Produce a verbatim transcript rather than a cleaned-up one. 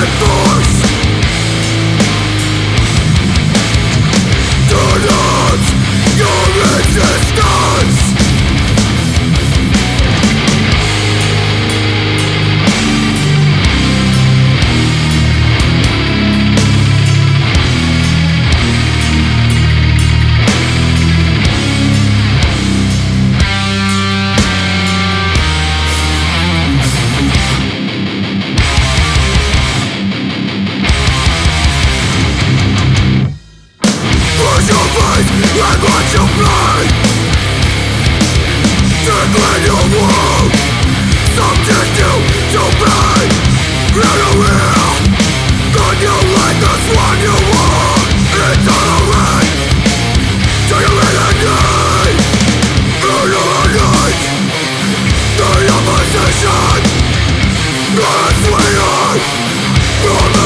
And watch you play, tickling your wound, subject you to pain. In a will, could you like this one you want? Intolerant, do you really need? Eliminate the opposition, God is waiting for